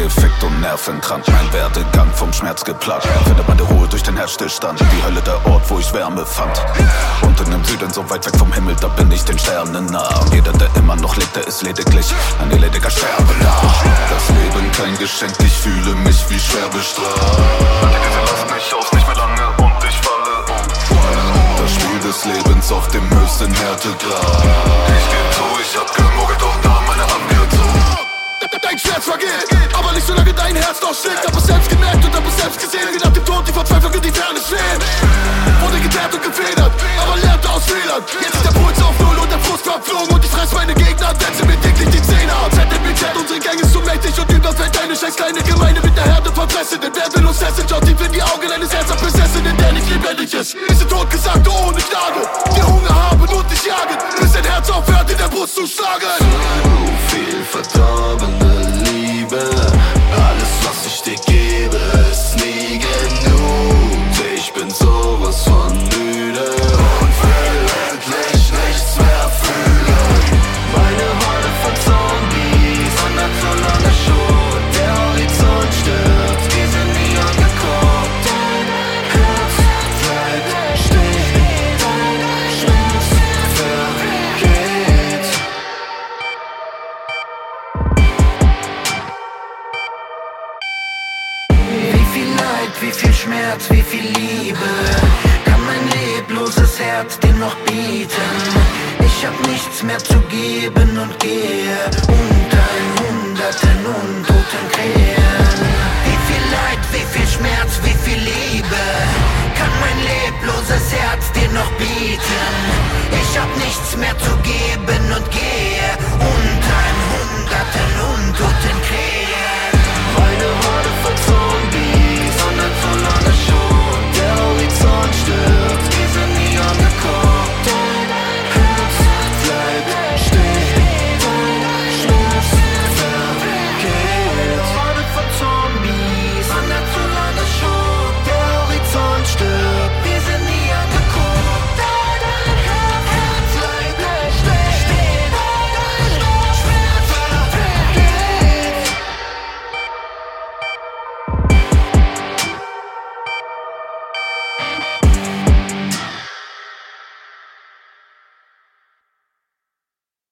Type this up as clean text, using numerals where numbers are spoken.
gefickt und nervenkrank. Mein Werdegang vom Schmerz geplagt. Findet meine Ruhe durch den Herzstillstand. Die Hölle der Ort, wo ich Wärme fand. Unten im Süden, so weit weg vom Himmel, da bin ich den Sternen nah. Und jeder, der immer noch lebt, der ist lediglich ein elediger Sterbender. Das Leben kein Geschenk, ich fühle mich wie schwer bestraft. Diese lassen mich aus, nicht mehr lange und ich falle um. Das Spiel des Lebens auf dem höchsten Härtegrad. Ich geb zu, ich hab gemogelt und da meine Hand mir zu. Dein Schmerz vergeht, aber nicht solange dein Herz noch schlägt. Hab es selbst gemerkt und hab es selbst gesehen, wie nach dem Tod die Verzweiflung in die Ferne schlägt. Wurde geteert und gefedert, aber lernte aus Fehlern. Jetzt ist der Puls auf Null und der Frust verflogen. Und ich fress meine Gegner, setze mir täglich die Zähne ab. ZMBZ, unsere Gang ist zu mächtig und überfällt eine scheiß kleine Gemeinde mit der Herde verfressen. Denn wer will uns essen, schaut tief in die Augen eines Herzabesessenen, der nicht lebendig ist. Wir sind totgesagt ohne Gnade, die Hunger haben und dich jagen, bis dein Herz aufhört in der Brust zu schlagen. So viel verdorbene Liebe, alles was ich dir gebe ist nie genug. Ich bin sowas von müde und will endlich nichts mehr fühlen. Meine Horde von Zombies wandert so lange schon. Der Horizont stirbt, wir sind nie angekommen. Dein Herz bleibt stehen, dein Schmerz vergeht. Wie viel Leid, wie viel Schmerz, wie viel Liebe kann mein lebloses Herz dir noch bieten? Ich hab nichts mehr zu geben und gehe unter in hunderten untoten Krähen. Wie viel Leid, wie viel Schmerz, wie viel Liebe kann mein lebloses Herz dir noch bieten? Ich hab nichts mehr zu geben